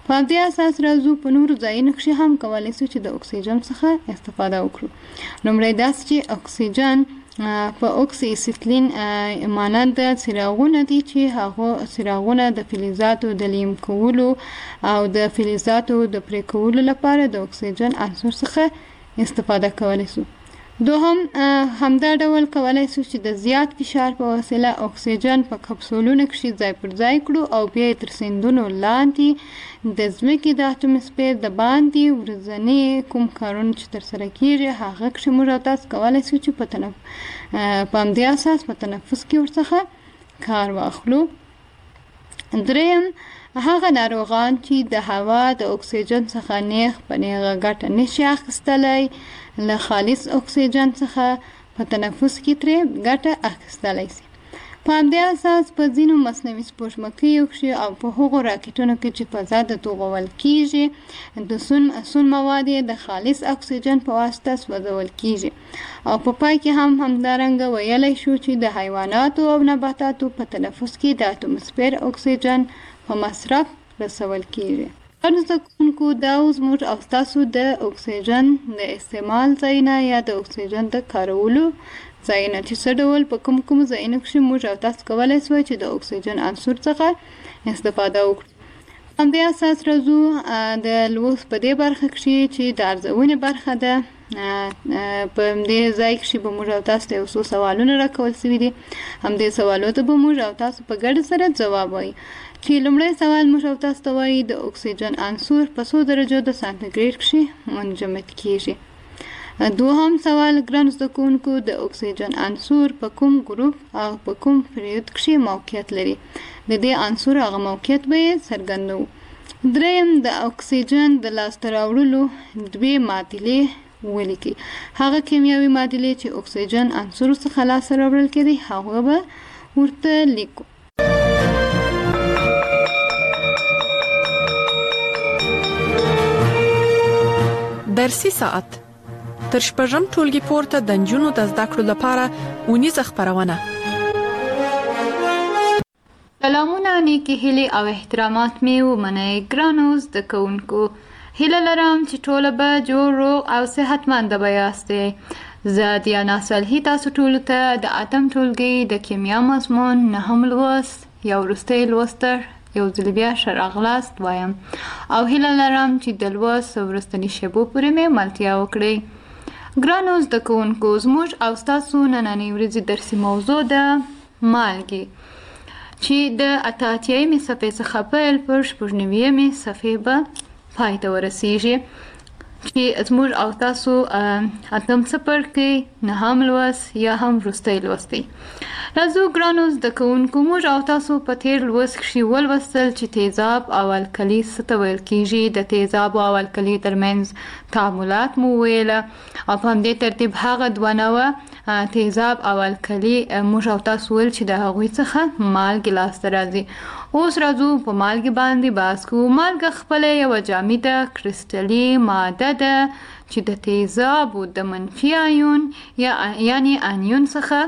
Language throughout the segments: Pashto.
په همدې اساس راځو په نورو ځایونو کښې هم کولی شو چې د اکسیجن څخه استفاده وکړو. لومړی داسې چې اکسیجن په اکسیسیتلین مانند څراغونه دي چې هغه څراغونه د فلزاتو د لیم کولو او د فلزاتو د پرې کولو لپاره د اکسیجن عنصر څخه استفاده کولی شو. دوهم همدا ډول کولی شو چې د زیات فشار په وسیله اکسیجن په کپسولونو کښې ځای پر ځای کړو او بیا یې تر سیندونو لاندې د ځمکې د اټموسفیر د باندې ورځني کوم کارونه چې ترسره کېږي هغه کښې موږ او تاسو کولی شو چې په همدې اساس په تنفس کې ورڅخه کار واخلو. دریم هغه ناروغان چې د هوا د اکسیجن څخه نیغ په نیغه ګټه نشي اخیستلی له خالص اکسیجن څخه په تنفس کې ترې ګټه اخیستلی شي. په همدې اساس په ځینو مصنوعي سپوږمکیو کښې او په هغو راکټونو کې چې فضا ته توغول کېږي د سون مواد یې د خالص اکسیجن په واسطه سوځول کېږي. او په پای کې هم همدارنګه ویلی شو چې د حیواناتو او نباتاتو په تنفس کې د اټموسفیر اکسیجن په مصرف رسول کېږي. زده کوونکو دا اوس موږ او ستاسو د اکسیجن د استعمال ځایونه یا د اکسیجن د کارولو ځایونه چې څه ډول په کوم ځایونو کښې موږ او تاسو کولی سوی چې د اکسیجن عنصر څخه استفاده وکړو. همدې اساس راځو د لوست په دې برخه کښې چې د ارزونې برخه ده. په همدې ځای کښې به موږ او تاسو ته یو څو سوالونه راکول سوي دي. همدې سوالو ته به موږ او تاسو په ګډه سره ځواب وایي. چې لومړی سوال موږ او تاسو ته وایي د اکسیجن عنصر په څو درجو د سانتیګریډ کښې منجمد کېږي. دوهم سوال ګرانو زده کوونکو د اکسیجن عنصر په کوم ګروپ او په کوم پریود کښې موقعیت لري. د دې عنصر هغه موقعیت به یې څرګندوو. دریم د اکسیجن د لاسته راوړلو دوې معادلې ولیکئ. هغه کیمیاوي معادلې چې اکسیجن عنصرو څخه لاسته راوړل کېدی هغه به ورته لیکو. درسي ساعت تر شپږم ټولګي پورته د نجونو د زده کړو لپاره اونیزه خپرونه. سلامونه، نیکې هیلې او احترامات مې ومنئ ګرانو زده کوونکو. هیله لرم چې ټوله به جوړ روغ او صحتمنده به یاستئ. زه دیانا صالحي تاسو ټولو ته د اتم ټولګي د کیمیا مضمون نهم لوست یا وروستی لوست یو ځل بیا ښه راغلاست وایم او هیله لرم چې د لوست وروستني شیبو پورې مې ملتیا وکړئ. ګرانو زده کوونکو، زموږ او ستاسو نننۍ ورځې درسي موضوع ده مالګې، چې د 88مې صفحې څخه پیل پر 96مې صفحې به پای ته ورسیږي، چې زموږ او تاسو اتم څپرکی نهم لوست یا هم وروستی لوست دی. راځو ګرانو زده کوونکو، موږ او تاسو په تیر لوست کښې ولوستل چې تیزاب او القلي څه ته ویل کېږي. د تیزاب او القلي ترمنځ تعاملات مو وویله او په همدې ترتیب هغه دوه نوعه تیزاب او القلي موږ او تاسو ویل چې د هغوی څخه مالګې لاسته راځي. اوس راځو په مالګې باندې بحث کوو. مالګه خپله یوه جامده کرسټلي ماده ده چې د تیزابو د منفي آیون یعنی انیون څخه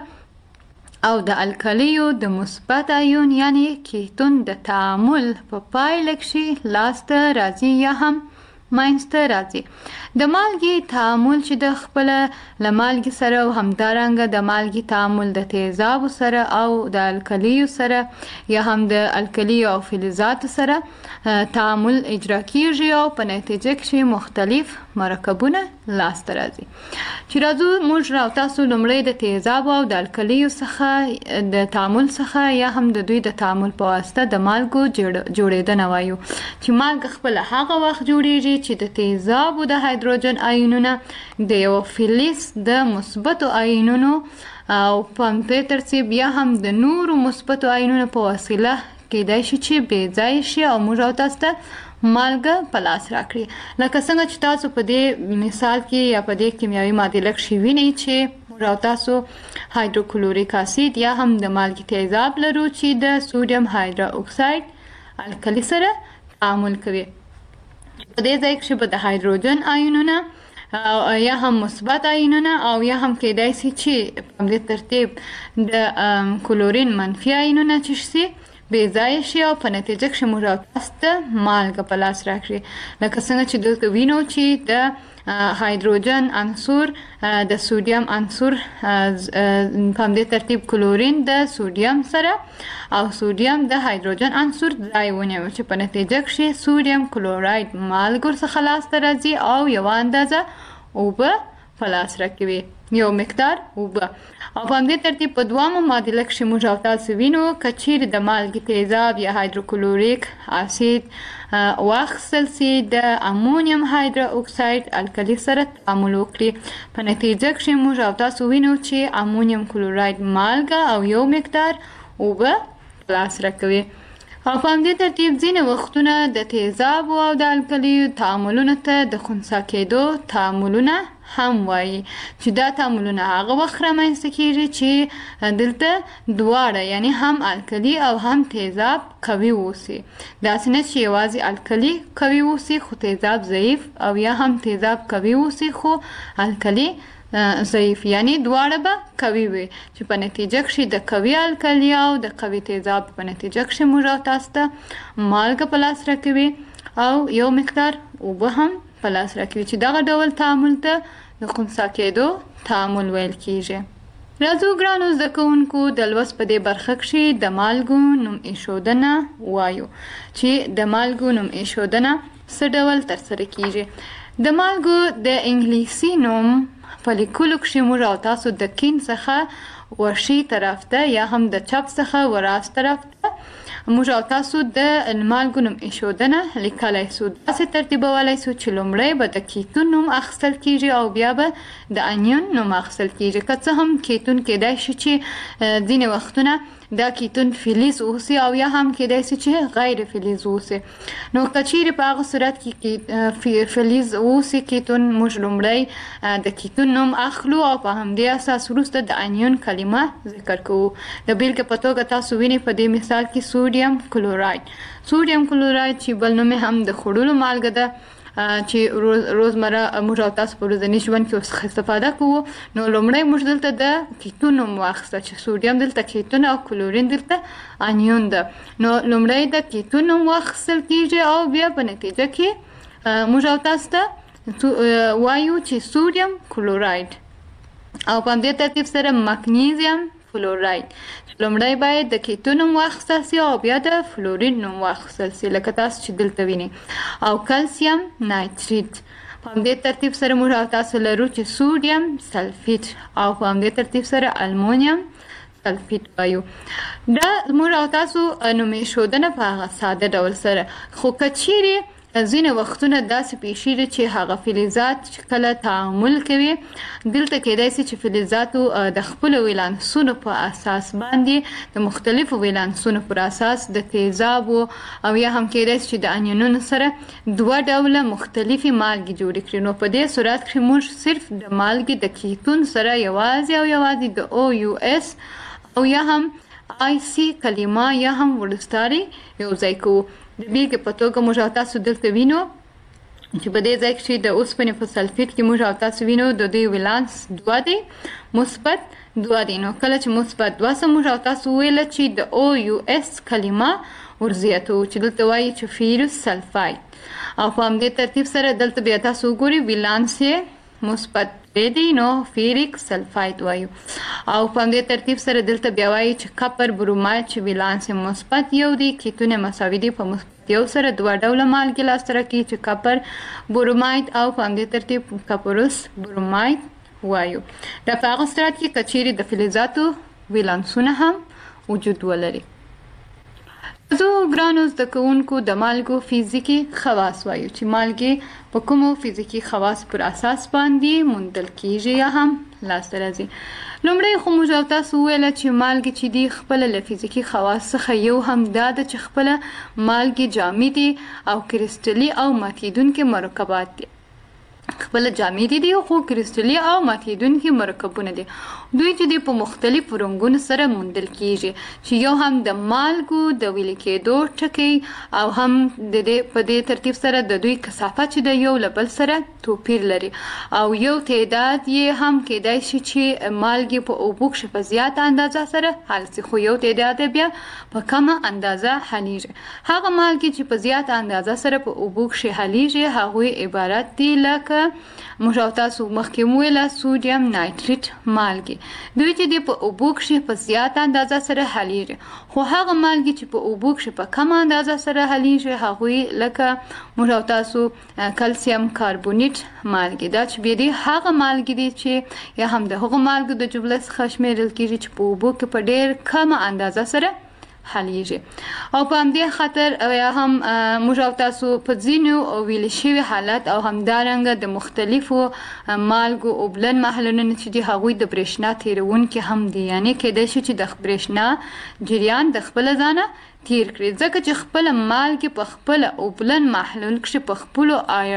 او د الکلیو د مثبت آیون یعنی کیتون د تعامل په پایله کښې لاسته راځي یا هم منځته راځي. د مالګې تعامل چې د خپله له مالګې سره او همدارنګه د مالګې تعامل د تیزابو سره او د الکلیو سره یا هم د الکلیو او فلزاتو سره تعامل اجرا کېږي او په نتیجه کښې مختلف مرکبونه لاسته راځي. چې راځو موږ او تاسو لومړی د تیزابو او د الکلیو څخه د تعامل څخه یا هم د دوی د تعامل په واسطه د مالګو جوړېدنه وایو. چې مالګه خپله هغه وخت جوړېږي چې د تیزابو د هایدروجن آیونونه د یو فلز د مثبتو آیونونو او په همدې ترتیب یا هم د نورو مثبتو آیونونو په وسیله کېدای شي چې بې ځایه شي او موږ او تاسو ته مالګه په لاس راکړي. لکه څنګه چې تاسو په دې مثال کې یا په دې کیمیاوي معادله کښې وینئ چې موږ او تاسو هایدروکلوریک اسید یا هم د مالګې تیزاب لرو چې د سودیم هایدرو اکساید الکلي سره تعامل کوي. په دې ځای کښې به د هایدروجن آیونونه یا هم مثبت آیونونه او یا هم کېدای شي چې په همدې ترتیب د کلورین منفي آیونونه چې شي بې ځایه شي او په نتیجه کې موږ او تاسو ته مالګه په لاس راکړي. لکه څنګه چې دلته وینو چې د هایدروجن عنصر د سودیم عنصر په همدې ترتیب کلورین د سودیم سره او سودیم د هایدروجن عنصر ځای ونیو چې په نتیجه کې سودیم کلوراید مالګو څخه لاسته راځي او یوه اندازه اوبه په لاس راکوي، یو مقدار اوبه. او په همدې ترتیب په دوامه معادله کښې موږ او تاسو وینو که چیرې د مالګې تیزاب یا هایدروکلوریک اسید واخیستل سي د امونیم هایدرو اکساید الکلي سره تعامل وکړي، په نتیجه کښې موږ او تاسو وینو چې امونیم کلوراید مالګه او یو مقدار اوبه په لاس راکوي. او په همدې ترتیب ځینې وختونه د تیزابو او د الکلیو تعاملونو ته د خنثی کېدو تعاملونه هم وایي چې دا تعاملونه هغه وخت رامنځته کېږي چې دلته دواړه یعنی هم الکلي او هم تیزاب قوي اوسي. داسې نه چې یوازې الکلي قوي اوسي خو تیزاب ضعیف او یا هم تیزاب قوي اوسي خو الکلي ضعیف، یعنی دواړه به قوي وي چې په نتیجه کښې د قوي الکلي او د قوي تیزاب په نتیجه کښې موږ او تاسو ته مالګه په لاس راکوي او یو مقدار اوبه هم په لاس راکوي چې دغه ډول تعامل ته د خنثی کېدو تعامل ویل کېږي. راځو ګرانو زده کوونکو د لوست په دې برخه کښې د مالګو نوم ایښودنه وایو چې د مالګو نوم ایښودنه څه ډول ترسره کېږي. د مالګو د انګلیسي نوم په لیکلو کښې موږ او تاسو د کیڼ څخه وښي طرف ته یا هم د چپ څخه وراست طرف ته موږ او تاسو د مالګو نوم ایښودنه لیکلی سو. داسې ترتیبولی سو چې لومړی به د کیتون نوم اخیستل کېږي او بیا به د انیون نوم اخیستل کېږي. که څه هم کیتون کېدای شي چې ځینې وختونه دا کیتون فلز اوسي او یا هم کېدای شي چې غیر فلز اوسي. نو که چیرې په هغه صورت کې فلز اوسي کیتون موږ لومړی د کیتون نوم اخلو او په همدې اساس وروسته د انیون کلمه ذکر کوو. د بیلګې په توګه تاسو وینئ په دې مثال کې سودیم کلوراید. سودیم کلوراید چې بل نوم هم د خوړلو مالګه ده چې روزمره موږ او تاسو په ورځني ژوند کې استفاده کوو. نو لومړی موږ دلته د کیتون نوم واخیسته چې سودیم دلته کیتون او کلورین دلته انیون ده. نو لومړی د کیتون نوم واخیستل کېږي او بیا په نتیجه کې موږ او تاسو ته وایو چې سودیم کلوراید او په همدې ترتیب سره مګنیزیم فلوراید. لومړی باید د کیتون نوم واخیستل سي او بیا د فلورید نوم واخیستل سي لکه تاسو چې دلته وینئ. او کلسیم نایتریت په همدې ترتیب سره موږ او تاسو لرو چې سودیم سلفیت او په همدې ترتیب سره المونیم سلفیت وایو. دا موږ او تاسو نوم ایښودنه په هغه ساده ډول سره، خو که چیرې ځینې وختونه داسې پیښیږي چې هغه فلزات چې کله تعامل کوي دلته کېدای شي چې فلزاتو د خپلو ولانسونو په اساس باندې د مختلفو ولانسونو پر اساس د تیزابو او یا هم کېدای شي چې د انیونونو سره دوه ډوله مختلفې مالګې جوړې کړي. نو په دې صورت کې موږ صرف د مالګې د کیتون سره یوازې او یوازې د OUS او یا هم IC کلمه یا هم ورستاري یو ځای کوو. د بیلګې په توګه موږ او تاسو دلته وینو چې په دې ځای کې د اوسپنې په سلفیت کې موږ او تاسو وینو د دوی ولانس 2 دی، مثبت 2 دی. نو کله چې مثبت 2 سه موږ او تاسو ویله چې د OUS کلمه ورزیاتو چې دلته وایي چې فیروس سلفاید او په همدې ترتیب سره دلته بیا تاسو وګورئ ولانس یې مثبت دی نو فیریک سلفاید وایو. او په همدې ترتیب سره دلته بیا وایي چې کپر بروماید چې ولانس مثبت 1 دی، کیتون مساوي دی په مثبت 1 سره دوه ډوله مالګې لاسته راکوي چې کپر بروماید او په همدې ترتیب کپروس بروماید وایو. دا په هغه صورت کې که چیرې د فلزاتو ولانسونه هم وجود ولري. زه ګرانو زده کوونکو د مالګو فزیکي خواص وایو چې مالګې په کومو فزیکي خواص پر اساس باندې موندل کېږي یا هم لاسته راځي. لومړی خو موږ او تاسو وویله چې مالګې چې دي خپله له فزیکي خواص څخه یو هم دا ده چې خپله مالګې جامدې او کرسټلي او ماتېدونکي مرکبات دي. خپل جامد دي خو کریستالي او ماتیدونکي مرکبونه دي. دوی چې د په مختلفو رنګونو سره موندل کیږي چې یو هم د مالګو د ویل کېدو ټکی او هم د دې په دې ترتیب سره د دوی کثافت چې د یو لبل سره توپیر لري او یو تعداد یې هم کېدای شي چې مالګي په اوبو کې په زیات اندازه سره حل شي خو یو تعداد بیا په کمه اندازه حلیږي. هغه مالګي چې په زیات اندازه سره په اوبو کې حلیږي هغه عبارت دي لکه موږ تاسو مخکې ویل سودیم نایتریت مالګي. دوی چې د په اوبو کې په زیات اندازه سره حلیږي خو هغه مالګي چې په اوبو کې په کم اندازه سره حلیږي هغه لکه موږ تاسو کلسیم کاربونیت مالګي. دا چې به دي هغه مالګي دي چې یا هم د هغه مالګو د جمله څخه شمیرل کیږي چې په اوبو کې په ډیر کم اندازه سره حلیږي. او په همدې خاطر یا هم موږ تاسو په ځینو ویل شوی حالت او همدارنګه د مختلفو مالګو او بلن محلونو چې د هغوی د برېښنا تیرونکي هم دي یعنی کېدای شي چې د برېښنا جریان د خپل ځانه تیر کړي ځکه چې خپل مالګي په خپل او بلن محلول کې په خپل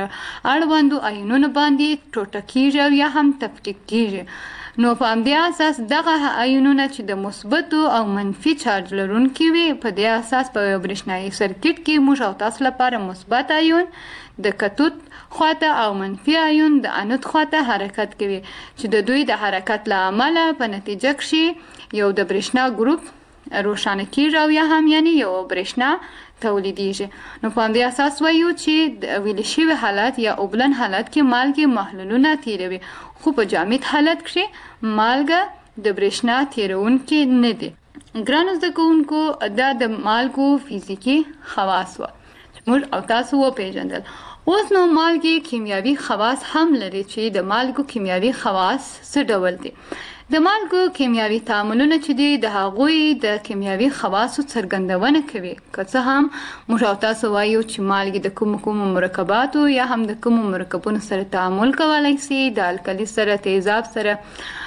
اړوندو آیونونو باندې ټوټه کیږي او یا هم تفکیک کیږي. نو په همدې اساس دغه آیونونه چې د مثبت او منفي چارج لرونکي وي په دې اساس په برېښنایي سرکټ کې موږ او تاسو لپاره مثبت آیون د کتود خواته او منفي آیون د انود خواته حرکت کوي چې د دوی د حرکت له امله په نتیجه کې یو د برېښنا ګروپ روښانه کیږي او یا هم یعنی یو برېښنا تولیدیږي. نو په همدې اساس وایو چې د ویل شوی حالت یا اوبلن حالت کې مالګي محلولونه تیروي خو په جامد حالت کې مالګه د برېښنا تیرونکي نه دي. ګرانو زده کوونکو دا د مالګو فزیکي خواص و موږ او تاسو وپېژندل. اوس نو مالګي کیمیاوي خواص هم لري چې د مالګو کیمیاوي خواص څه ډول دي. د مالګو کیمیاوي تعاملونه چې دي د هغوی د کیمیاوي خواصو څرګندونه کوي که څه هم موږ تاسو وایو چې مالګي د کوم مرکباتو یا هم د کوم مرکبونو سره تعامل کولای شي د الکلی سره تیزاب سره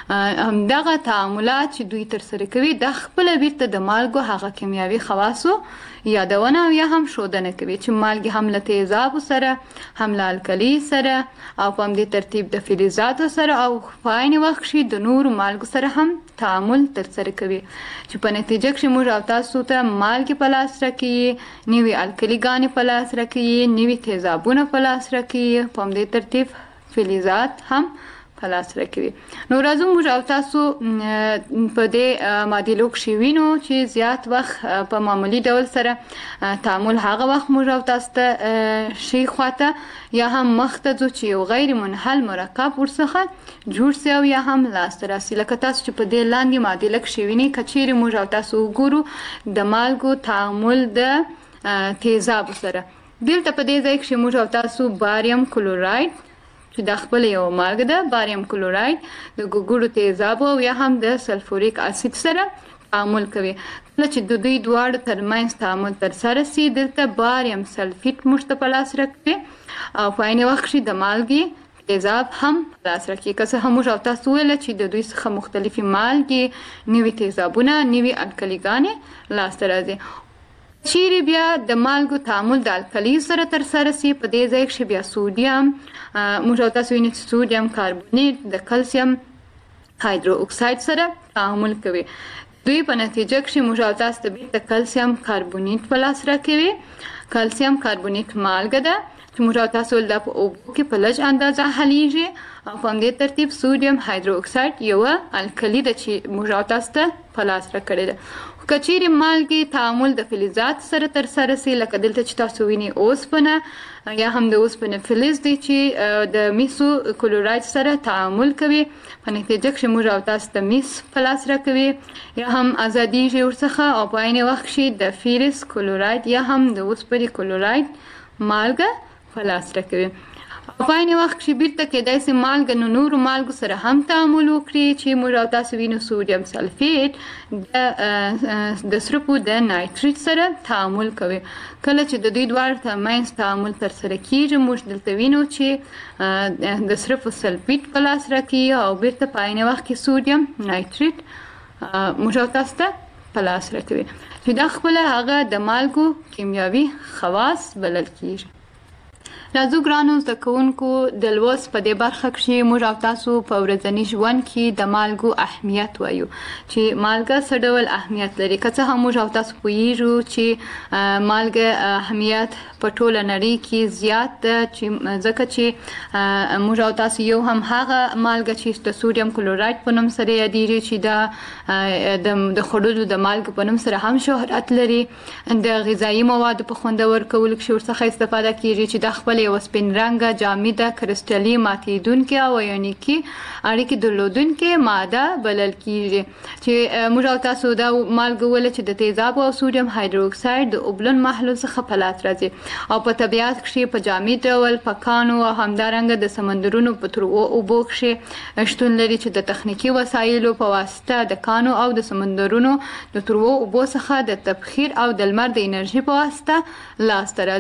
همدغه تعاملات چې دوی تر سره کوي د خپل بیرته د مالګو هغه کیمیاوي خواصو یادونه او یا هم ښودنه کوي چې مالګي هم له تیزاب سره هم له الکلی سره او په همدې ترتیب د فلزاتو سره او په عین وخت کې د نورو مالګو سره هم تعامل تر سره کوي چې په نتیجه کې موږ او تاسو ته مالګي په لاس راکړي نوي الکلی ګانې په لاس راکړي نوي تیزابونه په لاس راکړي په همدې ترتیب فلزات هم په لاس راکوي. نو راځو موږ او تاسو په دې معادلو کې وینو چې زیات وخت په معمولی ډول سره تعامل هغه وخت موږ او تاسو ته شي خواته یا هم مخته ځو چې یو غیر منحل مرکب ورڅخه جوړ سي او یا هم لاس راسي لکه تاسو چې په دې لاندې معادله کې ویني کچېرې موږ او تاسو وګورو د مالګو تعامل د تیزاب سره دلته په دې ځای کې موږ او تاسو باریم کلوراید چې د خپل یو مالګه ده باریم کلوراید د ګوګړو تیزاب او یا هم د سلفوریک اسید سره تعامل کوي. کله چې د دوی دواړو ترمنځ تعامل ترسره سي دلته باریم سلفیت موږ ته په لاس راکوي او په عین وخت کې د مالګې تیزاب هم په لاس راکوي. که څه هم موږ او تاسو ویل چې د دوی څخه مختلفې مالګې نوي تیزابونه نوي الکلي ګانې لاسته راځي. چیرې بیا د مالګو تعامل د الکلی سره تر سره سي په دې ځای کې بیا سودیم موږ تاسو وینئ چې سودیم کاربونیت د کلسیم هایدرو اکساید سره تعامل کوي. دوی په نتیجه کې موږ تاسو ته بیرته کلسیم کاربونیت په لاس راکوي. کلسیم کاربونیت مالګه ده چې موږ تاسو ول د اوبو کې په لږ اندازه حلیږي او په همدې ترتیب سودیم هایدرو اکساید یو الکلی ده چې موږ تاسو ته په لاس راکړی ده. کچېرې مالګې تعامل د فلزات سره تر سره سي لکه دلته چې تاسو وینئ اوسپنه یا هم د اوسپنې فلز دی چې د میسو کلوراید سره تعامل کوي په نتیجه کې موږ او تاسو ته میس په لاس راکوي یا هم ازادیږي ورڅخه او په عین وخت کې د فیرس کلوراید یا هم د اوسپنې کلوراید مالګه په لاس راکوي. په عین وخت کې بیرته کېدای سي مالګه نو نورو مالګو سره هم تعامل وکړي چې موږ او تاسو وینو سودیم سلفیت د سرپو د نایتریت سره تعامل کوي. کله چې د دوی دواړو ترمنځ تعامل ترسره کیږي موږ دلته وینو چې د سرپو سلفیت په لاس راکوي او بیرته په عین وخت کې سودیم نایتریت موږ او تاسو ته په لاس راکوي چې دا خپله هغه د مالګو کیمیاوي خواص بلل کیږي. راځو ګرانو زده کوونکو د لوست په دې برخه کې موږ او تاسو په ورځني ژوند کې د مالګو اهمیت وایو چې مالګه څه ډول اهمیت لري. که څه هم موږ او تاسو پوهیږو چې مالګه اهمیت په ټوله نړۍ کې زیات ده چې ځکه چې موږ او تاسو یو هم هغه مالګه چې د سودیم کلوراید په نوم سره یادېږي چې د خوړلو د مالګې په نوم سره هم شهرت لري. د غذایي موادو په خوندور کولو کې ورڅخه استفاده کیږي چې د خپل یو سپین رنګه جامده کرسټلي ماتیدونکې او ایونیکي اړیکې درلودونکې ماده بلل کیږي چې موږ او تاسو دا مالګه ول چې د تیزاب او سودیم هایدروکساید د اوبلن محلول څخه په لاس راځي او په طبیعت کې په جامد ډول په کانو او همدارنګه د سمندرونو په تروو اوبو کې شتون لري چې د تخنیکی وسایلو په واسطه د کانو او د سمندرونو د تروو اوبو څخه د تبخیر او د لمر د انرژي په واسطه لاس ته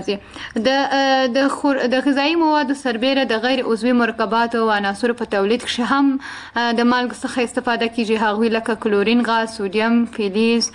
راځي. د غذایی موادو سربیره د غیر عضوي مرکباتو او عناصرو په تولید کې هم د مالګې څخه استفاده کیږي، هغوی لکه کلورین غاز، سودیم فلز،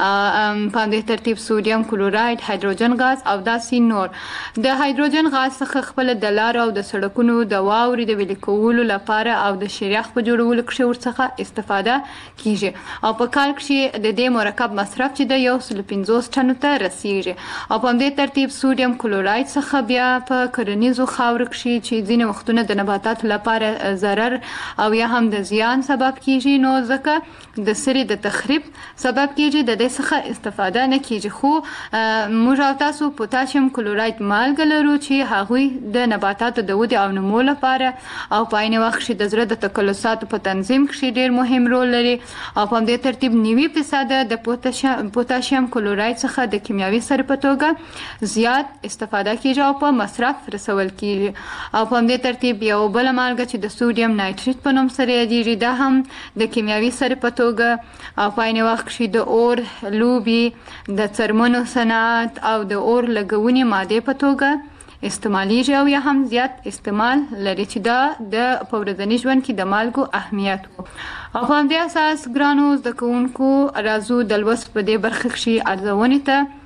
په همدې ترتیب سودیم کلوراید، هایدروجن غاز او داسې نور. د هایدروجن غاز څخه خپل د لارو او د سړکونو د واورې د ویلي کولو لپاره او د شریخ په جوړولو کې ورڅخه استفاده کیږي او په کال کې د دې مرکب مصرف چې د 150 ټنو ته رسیږي. او په همدې ترتیب سودیم کلوراید څخه بیا په کرنیزو خاورو کې چې ځینې وختونه د نباتاتو لپاره ضرر او یا هم د زیان سبب کیږي، نو ځکه د سرې د تخریب سبب کیږي د دې څخه استفاده نه کیږي. خو موږ او تاسو پوتاشیم کلوراید مالګه لرو چې هغوی د نباتاتو د ودې او نمو لپاره او په عین وخت کې د زړه د تکلساتو په تنظیم کې ډیر مهم رول لري. او په همدې ترتیب 90% د پوتاشیم کلوراید څخه د کیمیاوي سرې په توګه زیات استفاده کیږي او په مصرف رسول کیږي. او په همدې ترتیب یو بل مالګه چې د سودیم نایتریت په نوم سره یادېږي دا هم د کیمیاوي سرې په توګه او په عین وخت کې د اور لوبي د څرمنو صنعت او د اور لګونې مادې په توګه استعمالیږي او یا هم زیات استعمال لري چې دا د په ورځني ژوند کې د مالګو اهمیت وو. او په همدې اساس ګرانو زده کوونکو راځو د لوست په دې برخه کې ارزونې ته.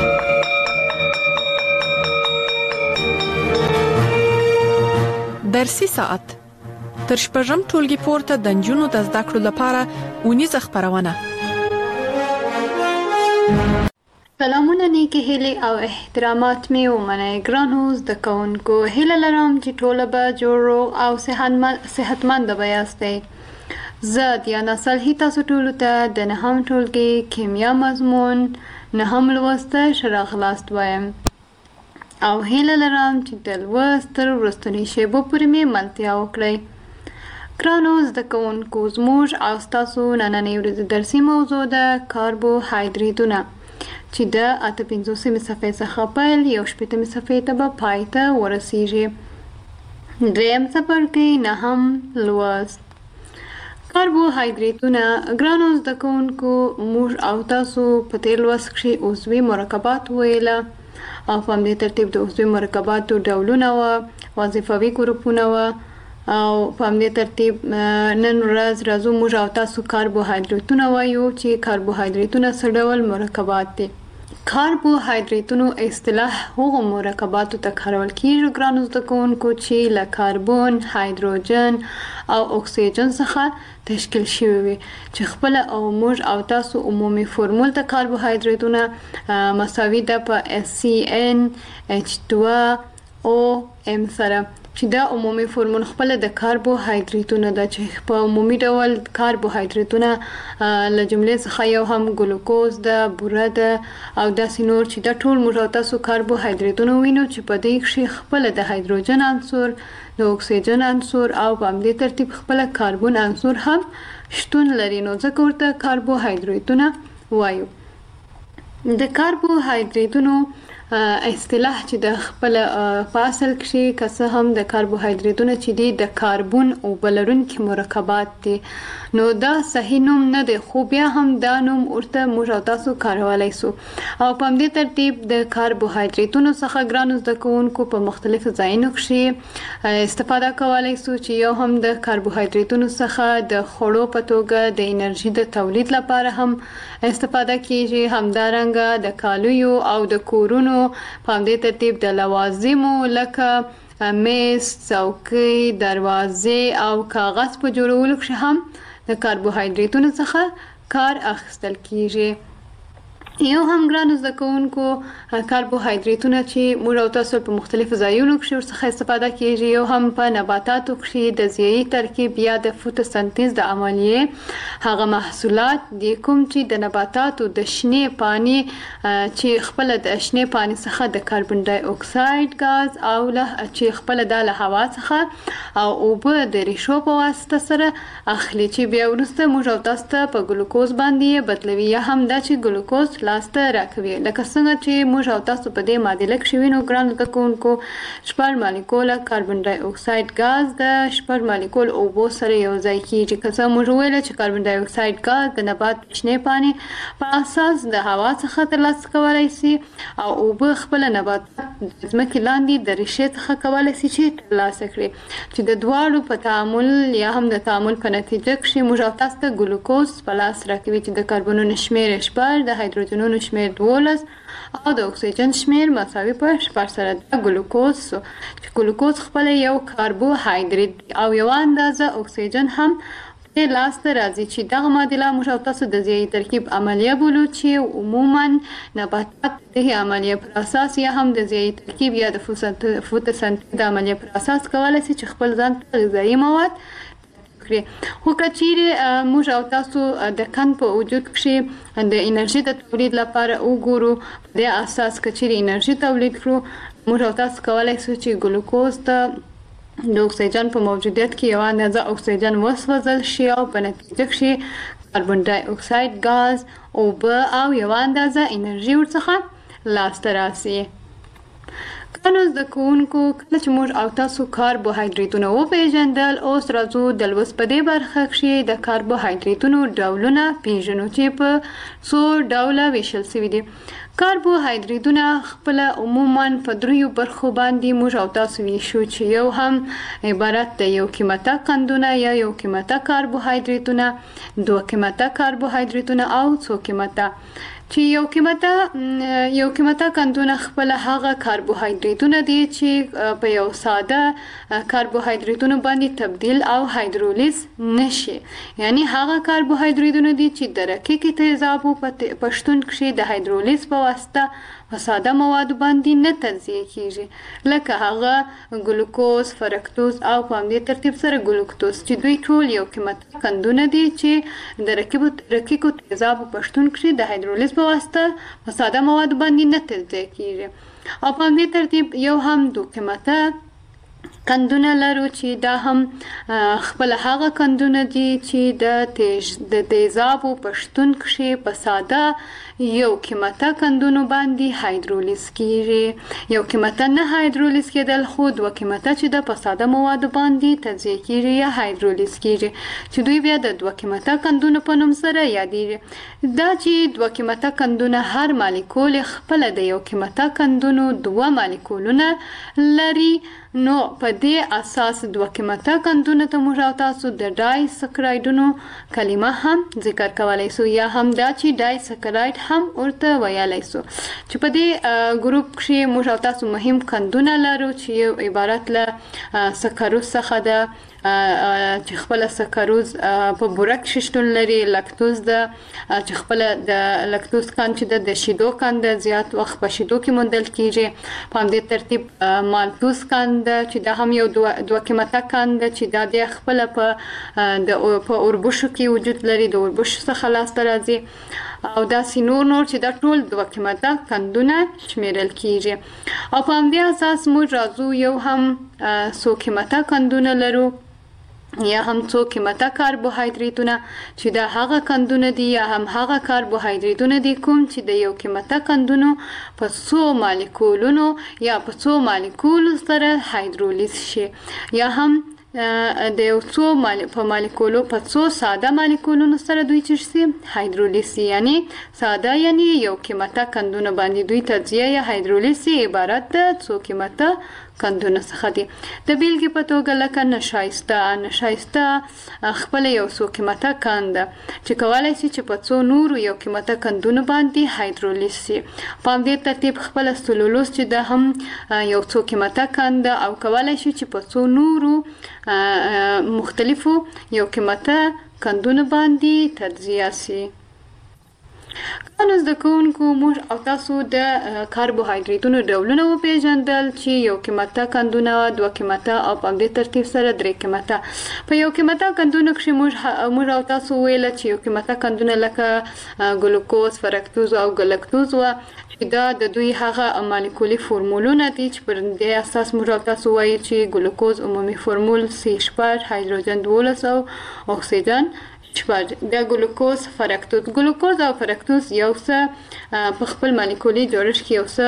درسي ساعت تر شپږم ټولګي پورته د نجونو د زده کړو لپاره ونیزه خبرونه. سلامونه، نیکی هیلې او احترامات مې ومنئ ګرانو زده کوونکو. هیله لرم چې ټوله به جوړ روغ او صحتمند به یاستئ. زه دیانا صالحي تاسو ټولو ته د نهم ټولګي کیمیا مضمون نهم لوسته ښه راغلاست وایم او هیله لرم چې د لوست تر وروستنۍ شیبو پورې مې ملتیا وکړئ. ګرانو زده کوونکو، زموږ او ستاسو نننۍ ورځې درسي موضوع ده کاربوهایدریتونه چې د 58 صفحې څخه پیل 61 صفحې ته به پای ته ورسیږي. دریم څپرکی نهم لوست کاربوهایدریتونه. ګرانو زده کوونکو، موږ او تاسو په تیر لوست کې عضوي مرکبات ویله او په همدې ترتیب د عضوي مرکباتو ډولونه و، وظیفوي ګروپونه و او په همدې ترتیب نن ورځ راځو موږ او تاسو کاربوهایدریتونه وایو چې کاربوهایدریتونه څه ډول مرکبات دي. کاربوهایدریتونو اصطلاح هغو مرکباتو ته کارول کیږي ګرانو زده کوونکو چې له کاربن، هایدروجن او اکسیجن څخه تشکیل شوی وي چې خپل او موږ او تاسو عمومي فورمول ته کاربوهایدریتونه مساوي ده په CnH2OM سره چې دا عمومي فورمول خپل د کاربوهایدریتونه ده چې په عمومي ډول کاربوهایدریتونه له جملې څخه یو هم ګلوکوز ده، بوره ده او داسې نور چې دا ټول موږ او تاسو کاربوهایدریتونه وینو چې په دې کې خپل د هایدروجن عنصر، د اکسیجن عنصر او په همدې ترتیب خپل کاربن عنصر هم شتون لري، نو ځکه ورته کاربوهایدریتونه وایو. د کاربوهایدریتونو اصطلاح چې د خپل په اصل کې که څه هم د کاربوهایدریتونه چې دي د کاربن او بلرونکي مرکبات دي، نو دا صحیح نوم نه دی، خو بیا هم دا نوم ورته موږ او تاسو کارولای سو. او په همدې ترتیب د کاربوهایدریتونو څخه ګرانو زده کوونکو په مختلفو ځایونو کې استفاده کولای سو چې یو هم د کاربوهایدریتونو څخه د خوړو په توګه د انرژي د تولید لپاره هم استفاده کیږي، همدارنګه د کالیو او د کورونو په همدې ترتیب د لوازمو لکه میز، څوکۍ، دروازې او کاغذ په جوړولو کې هم د کاربوهایډریټونو څخه کار اخیستل کیږي. یو هم ګرانو زده کوونکو کاربوهایډریټونه چې موږ او تاسو په مختلفو ځایونو کې ورڅخه استفاده کیږي، یو هم په نباتاتو کې د ضیایي ترکیب یا د فوتوسنتیز د عملیې هغه محصولات دي کوم چې د نباتاتو د شنې پانی چې خپل د شنې پانی څخه د کاربن ډای اکساید غاز او چې خپل د هوا څخه او اوبه د ریشو په واسطه سره اخلي چې بیا وروسته موږ او تاسو ته په ګلوکوز باندې بدلوي، یا هم دا چې ګلوکوز لاسته راکوي. لکه څنګه چې موږ او تاسو په دې معادله کې وینو ګرانو زده کوونکو، شپږ مالیکوله کاربن ډای اکساید غاز د شپږ مالیکول اوبو سره یو ځای کیږي. که څه موږ ویل چې کاربن ډای اکساید غاز د نبات شنې پانی په اساس د هوا څخه ترلاسه کولای شي او اوبه خپل نبات د ځمکې لاندې د ریښې څخه کولای شي چې ترلاسه کړي، چې د دواړو په تعامل یا هم د تعامل په نتیجه کې موږ او تاسو ته ګلوکوز په لاس راکوي چې د کاربنونو شمیر 8، د هایدروجنونو شمیر 12 او د اکسیجن شمیر مساوي په 8 سره د ګلوکوز چې ګلوکوز خپل یو کاربوهایډریټ او یو اندازه اکسیجن هم د لاس ته راځي چې دغه معادله موږ او تاسو د ضیایي ترکیب عملیه بولو چې عموما نباتات د عملیه پر اساس یا هم د ضیایي ترکیب یا د فوتوسنتیز عملیه پر اساس کولای شي چې خپل ځان ته غذایي مواد کړي. خو که چیرې موږ او تاسو د کن په وجود کې د انرژي د تولید لپاره وګورو، په دې اساس که چیرې انرژي تولید کړو موږ او تاسو کولای شو چې ګلوکوز ته د اکسیجن په موجودیت کې یو اندازه اکسیجن وسوځل شي او په نتیجه کې کاربن ډای اکساید غاز، اوبه او یو اندازه انرژي ورڅخه لاسته راسي. ګرانو زده کوونکو، کله چې موږ او تاسو کاربوهایډریټونه وپېژندل، اوس راځو د لوست په دې برخه کې د کاربوهایډریټونو ډولونه پیژنو چې په څو ډوله ویشل شوي دي. کاربوهایډریټونه خپل عموما په 3 برخو باندې موږ او تاسو ویشو چې یو هم عبارت د یو قیمته قندونه یا یو قیمته کاربوهایډریټونه، 2 قیمته کاربوهایډریټونه او 3 قیمته چې یو قیمته قندونه خپل هغه کاربوهایډریټونه دي چې په یو ساده کاربوهایډریټونو باندې تبدیل او هایدرولیز نشي، یعنی هغه کاربوهایډریټونه دي چې د رقیقې تیزابو په شتون کې د هایدرولیز په واسطه په ساده موادو باندې نه تجزیه کیږي، لکه هغه ګلوکوز، فرکتوز او په همدې ترتیب سره ګلوکتوز چې دوی ټول یو قیمته قندونه دي چې د رقیقو تیزابو په شتون کې د هایدرولیز په واسطه په ساده موادو باندې نه تجزیه کیږي. او په همدې ترتیب یو هم 2 قیمته قندونه لرو چې دا هم خپل هغه قندونه دي چې د تیزابو په شتون کې په ساده یو قیمته قندونو باندې هایدرولیز کیږي، یو قیمته نه هایدرولیز کېدل خو 2 قیمته چې د په ساده موادو باندې تجزیه کیږي یا هایدرولیز کیږي چې دوی بیا د 2 قیمته قندونو په نوم سره یادېږي. دا چې 2 قیمته قندونه هر مالیکول خپل د یو قیمته قندونو 2 مالیکولونه لري، نو په دې اساس 2 قیمته قندونه ته موږ او تاسو د ډای سکرایډونو کلمه هم ذکر کولای شو، یا هم دا چې ډای سکرایډ هم ورته ویلای شو چې په دې ګروپ کې موږ او تاسو مهم قندونه لرو چې عبارت له سکروز څخه ده چې خپل سکروز په بورک شتون لري، لاکتوز ده چې خپل د لاکتوز قند چې د شیدو قند زیات وخت په شیدو کې موندل کیږي، په همدې ترتیب مالټوز قند چې دا هم یو 2 قیمته قند چې دا د خپل په اوربشو کې وجود لري، د اوربشو څخه لاسته راځي او دا نور چې دا ټول 2 قیمته قندونه شمیرل کیږي. او په همدې اساس موږ راځو یو هم 100 قیمته قندونه لرو یا هم 100 قیمته کاربوهایډریټونه چې دا هغه قندونه دي یا هم هغه کاربوهایډریټونه دي کوم چې د یو قیمته قندونو په 100 مالیکولونو یا په 100 مالیکول سره هایدرولیز شي، یا هم د یو څو په څو ساده مالیکولونو سره دوی چشسي هایدرولیسي، یعنی ساده یعنی یو قیمته کندونه باندې دوی تجزیه یا هایدرولیسي عبارت ده څو قیمته کندونه څخه دي. د بیلګې په توګه لکه نشایسته خپل یو څو قیمته کند چې کولای شي چې په څو نورو یو قیمته کندونه باندې هایدرولیز شي. په همدې ترتیب خپل سلولوز چې د هم یو څو قیمته کند او کولای شي چې په څو نورو مختلفو یو قیمته کندونه باندې تجزیه شي. نو زده کوونکو موږ او تاسو د کاربوهایډریټونو ډولونه وپېژندل چې یو قیمته کندونه، دوه قیمته او په همدې ترتیب سره درې قیمته. په یو قیمته کندونه کښې موږ او تاسو ویله چې یو قیمته کندونه لکه ګلوکوز، فرکتوز او ګلکتوز وه چې دا د دوی هغه مالیکولي فورمولونه دي چې پر دې اساس موږ او تاسو وایو چې ګلوکوز عمومي فورمول C8 هایدروجن 12 او اکسیجن 4. د ګلوکوز او فرکتوز یو څه په خپل مالیکولي جوړښت کې یو څه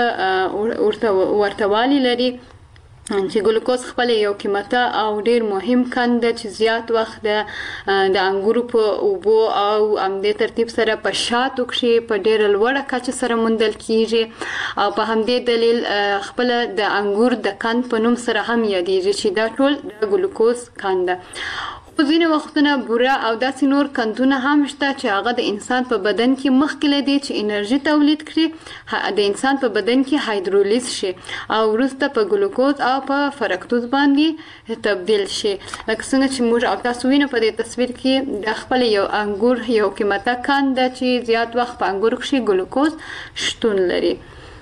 ورتهوالی لري چې ګلوکوز خپل یو قیمته او ډیر مهم کند ده چې زیات وخت د انګورو په اوبو او همدې ترتیب سره په شاتو کښې په ډیره لوړه کچه سره موندل کیږي او په همدې دلیل خپل د انګور د کند په نوم سره هم یادیږي چې دا ټول د ګلوکوز کند ده. په ځینې وختونه بوره او داسې نور کندونه هم شته چې هغه د انسان په بدن کې مخکې له دې چې انرژي تولید کړي د انسان په بدن کې هایدرولیز شي او وروسته په ګلوکوز او په فرکتوز باندې تبدیل شي. لکه څنګه چې موږ او تاسو وینو په دې تصویر کې د خپل یو انګور یو قیمته کند ده چې زیات وخت په انګور کښې ګلوکوز شتون لري.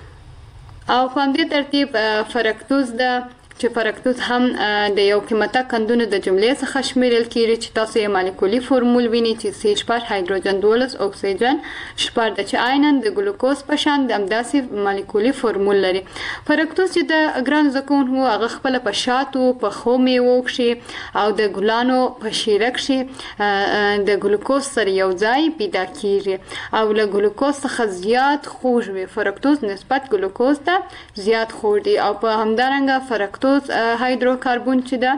او په همدې ترتیب فرکتوز ده چې فرکتوز هم د یو قیمته کندونو د جملې څخه شمیرل کیږي چې تاسو یې مالیکولي فورمول وینئ چې C8 هایدروجن 12 اکسیجن 4 د چې عیناً د ګلوکوز په شان د همداسې مالیکولي فورمول لري. فرکتوز چې د ګرانو زده کوونکو هغه خپله په شاتو، پخو میوو کښې او د ګلانو په شیره کښې د ګلوکوز سره یو ځای پیدا کیږي او له ګلوکوز څخه زیات خوږ وي. فرکتوز نسبت ګلوکوز ته زیات خوږ دی او په همدارنګه فرکتوز هایدروکاربون چې ده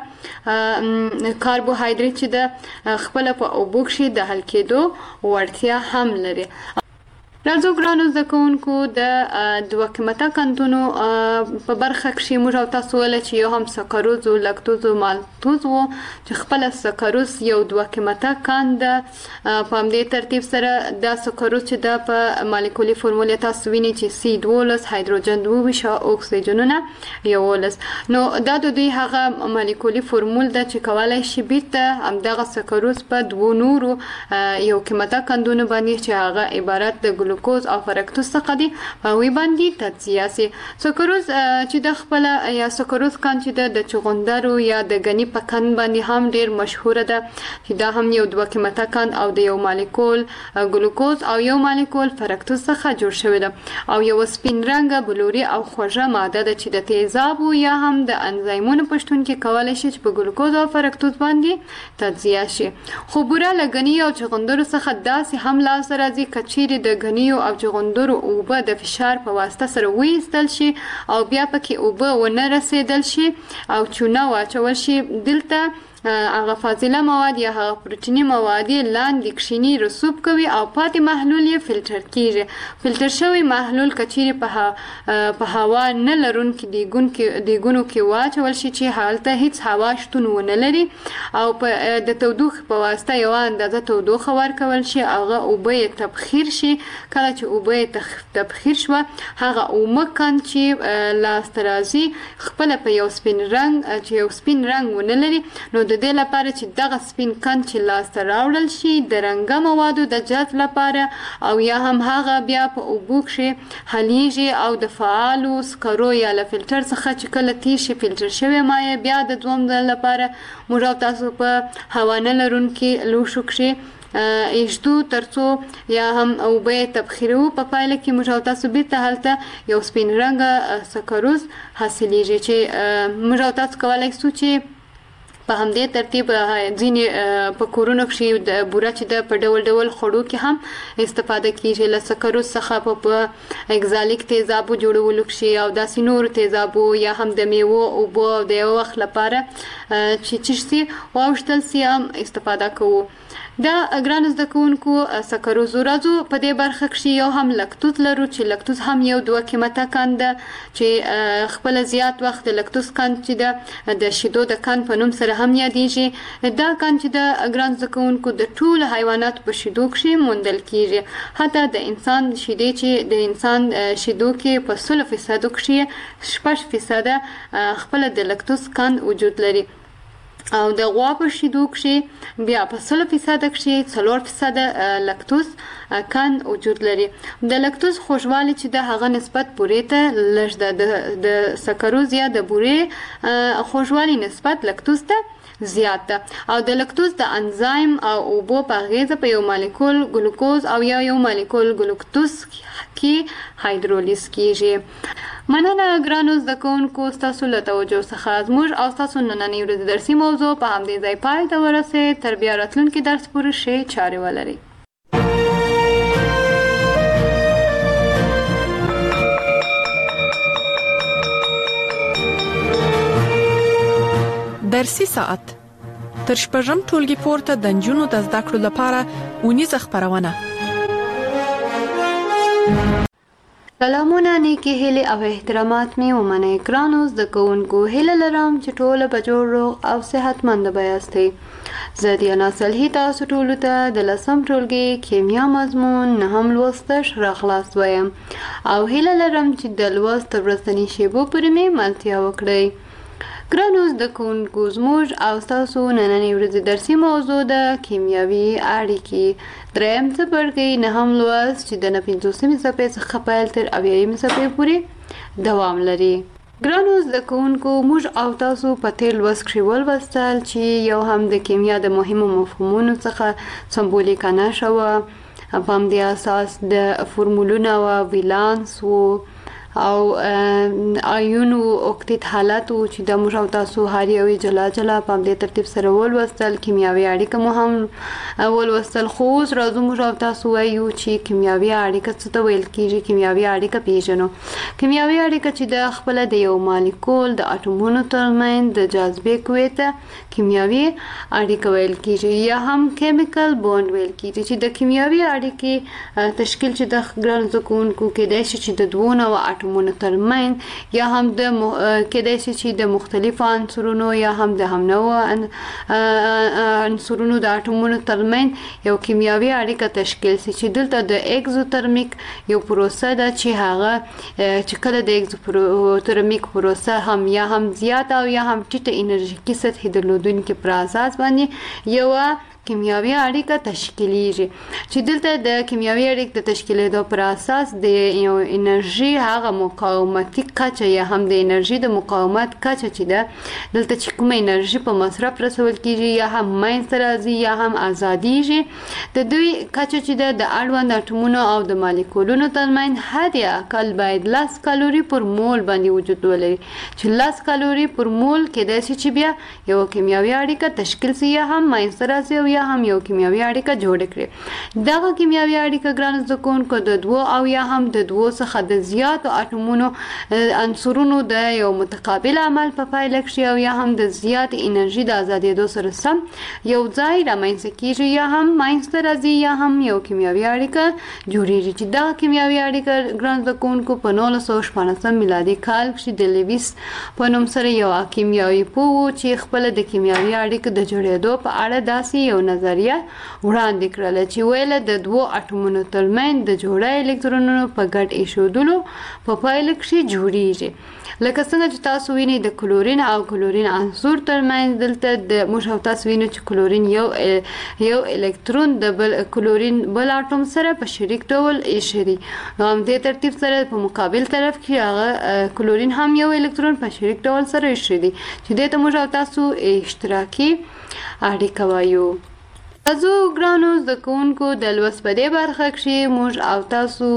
کاربوهایډریټ چې ده خپله په اوبو کښې د حل کېدو وړتیا هم لري. راځو ګرانو زده کوونکو د دوه قیمته کندونو په برخه کښې موږ او تاسو ویله چې یو هم سکروز و، لکتوز و، مالتوز و چې خپله سکروز یو دوه قیمته کند ده. په همدې ترتیب سره دا سکروز چې ده په مالیکولي فورمول تاسو وینئ چې C12 هایدروجن 22 او اکسیجنونه 11. نو دا د دوی هغه مالیکولي فورمول ده چې کولای شي بیرته همدغه سکروز په دوو نورو یو قیمته کندونو باندې چې هغه عبارت د ګلوکوز او فرکتوز څخه دي په هغوی باندې تجزیه سي. سکروز چې د خپله یا سکروز کند چې د چغندرو یا د ګني په کند باندې هم ډیر مشهوره ده چې دا هم یو دوه قیمته کند او د یو مالیکول ګلوکوز او یو مالیکول فرکتوز څخه جوړ شوی ده او یو سپین رنګه بلوري او خوږه ماده ده چې د تیزابو یا هم د انزایمونو په شتون کې کولای شي چې په ګلوکوز او فرکتوز باندې تجزیه شي. خو بوره له ګني او چغندرو څخه داسې هم لاسته راځي که چیرې د ګنیو او چغندرو اوبه د فشار په واسطه سره وایستل شي او بیا پکې اوبه ونه رسیدل شي او چونه واچول شي، دلته هغه فاضله مواد یا هغه پروتیني مواد لاندې کښینی رسوب کوي او پاتې محلول یې فلټر کیږي. فلټر شوی محلول کچيري په هوا نه لرونکي دیګونو کې واچول شي چې هلته هیڅ هوا شتون ونه لري او د تودوخې په واسطه یو اندازه تودوخه ورکول شي. هغه اوبه یې تبخیر شي. کله چې اوبه یې تبخیر شوه هغه اومه کند چې لاسته راځي خپله په یو سپین رنګ ونه لري. نو د دې لپاره چې دغه سپین کند چې لاسته راوړل شي د رنګه موادو د جذب لپاره او یا هم هغه بیا په اوبو کښې حلیږي او د فعالو سکرو یا له فلټر څخه چې کله تیر شي فلټر شوی مایع بیا د دوم ځل لپاره موږ او تاسو په هوا نه لرونکي لوښو کښې ایږدو ترڅو یا هم اوبه تبخیرو. په پایله کې موږ او تاسو بیرته هلته یو سپین رنګه سکروز حاصلیږي چې موږ او تاسو کولی شو چې په همدې ترتیب ځینې په کورونو کې د بوره چې د په ډول ډول خوړو کې هم استفاده کیږي له سکرو څخه په اگزالیک تیزابو جوړولو کې او داسې نور تیزابو یا هم د میوو او بو د یو وخت لپاره چې چشتي واوشتل سي هم استفاده کوو. دا ګران زده کوونکو سکروز راځو په دې برخه کې یو هم لکتوز لرو چې لکتوز هم یو دوه قیمته کند چې خپل زیات وخت لکتوز کند چې د شیدو د کند په نوم سره هم یادېږي. دا کند چې د ګران زده کوونکو د ټول حیوانات په شیدو کې موندل کیږي، حتی د انسان شیدې چې د انسان شیدو کې په 100% کې 6% خپل د لکتوز کند وجود لري او د غوا په شیدو کې بیا په 100% کې 4% لکتوز کان وجود لري. د لکتوز خوږوالی چې د هغه نسبت بورې ته لږ ده، د سکروز یا د بورې خوږوالی نسبت لکتوز ته زیات ده او د لکتوز د انزایم او اوبو په اغیزه په یو مالیکول ګلوکوز او یا یو مالیکول ګلوکتوز کې هایدرولیز کیږي. مننه ګرانو زده کوونکو ستاسو له توجه څخه. زموږ او ستاسو نننۍ ورځې درسي موضوع په همدې ځای پای ته ورسېد. تر بیا راتلونکي درس پورې ښې چارې ولرئ. درسي ساعت تر شپږم ټولګي پورته د نجونو د زده کړو لپاره ونیزه خبرونه. سلامونه، نیکی هیلې او احترامات مې ومنئ. ګرانو زده کوونکو، هیله لرم چې ټوله به جوړ روغ او صحتمند به یاستئ. زه دیانا صالحي تاسو ټولو ته د 10م ټولګي کیمیا مضمون 9م لوست راخلاص وایم او هیله لرم چې د لوست ورځنی شیبو پورې مې ملتیا وکړئ. ګرانو زده کوونکو، زموږ او ستاسو نننۍ ورځې درسي موضوع ده کیمیاوي اړیکې. 3م څپرکی 9م لوست چې د 50مې صفحې څخه پیل تر 80مې صفحې پورې دوام لري. ګرانو زده کوونکو، موږ او تاسو په تیر لوست کې ولوستل چې یو هم د کیمیا د مهمو مفهومونو څخه سمبولیکه نښه وه، په همدې اساس د فورمولونه وه، ویلانس و او آیون او اکتیت حالت و چې د موږ او تاسو هر یو جلا جلا په همدې ترتیب سره ولوستل. کیمیاوي اړیکه مو هم ولوستل. خو اوس راځو موږ او تاسو وایو چې کیمیاوي اړیکه څه ته ویل کیږي. کیمیاوي اړیکه پیژنو. کیمیاوي اړیکه چې د خپل د یو مالیکول د اټومونو ترمنځ د جاذبې قوې ته کیمیاوي اړیکه ویل کیږي یا هم کیمیکل بوند ویل کیږي. چې د کیمیاوي اړیکې تشکیل چې د ګران زده کوونکو کېدای شي چې د دوو نوعو اټومونو ترمنځ یا هم د کېدای شي چې د مختلفو عنصرونو یا هم د هم نوعو عنصرونو د اټومونو ترمنځ یو کیمیاوي اړیکه تشکیل شي چې دلته د اگزوترمیک یو پروسه ده چې هغه چې کله د اگزوترمیک پروسه هم یا هم زیات او یا هم ټیټه انرژیکي سطحې درلودونکي پر اساس باندې یو کیمیاوي اړیکه تشکیلیږي. چې دلته د کیمیاوي اړیکې د تشکیلېدو پر اساس د یو انرژي هغه مقاومتي کچه یا هم د انرژي د مقاومت کچه چې ده دلته چې کومه انرژي په مصرف رسول کیږي یا هم منځته راځي یا هم ازادیږي، د دوی کچه چې ده د اړوند اټومونو او د مالیکولونو ترمنځ حد اقل باید 10 کالوري پر مول باندې وجود ولري. چې 10 کالوري پر مول کېدای شي چې بیا یو کیمیاوي اړیکه تشکیل شي یا هم منځته راځي یا هم یو کیمیاوي اړیکه جوړ کړي. دغه کیمیاوي اړیکه ګران زده کوونکو د دوو او یا هم د دوو څخه د زیاتو اټومونو عنصرونو د یو متقابل عمل په پایله کې او یا هم د زیات انرژي د ازادېدو سره سم یو ځای رامنځته کیږي یا هم منځته راځي یا هم یو کیمیاوي اړیکه جوړیږي. چې دغه کیمیاوي اړیکه ګران زده کوونکو په 1916 میلادي کال کې د لیویس په نوم سره یو کیمیاوي پوه چې خپل د کیمیاوي اړیکې د جوړېدو په اړه داسې یو نظریه وړاندې کړله چې ویله د دوو اټومونو ترمنځ د جوړه الکترونونو په ګډ ایښودلو په پایله کې جوړیږي. لکه څنګه چې تاسو وینئ د کلورین او کلورین عنصر ترمنځ دلته د موږ او تاسو وینو چې کلورین یو الکترون د بل کلورین بل اټوم سره په شریک ډول ایښی دی. نو همدې ترتیب سره په مقابل طرف کې هغه کلورین هم یو الکترون په شریک ډول سره ایښی دی چې دې ته موږ او تاسو اشتراکي اړیکه وایو. تاسو ګرانو زده کوونکو د لوست په دې برخه کې موږ او تاسو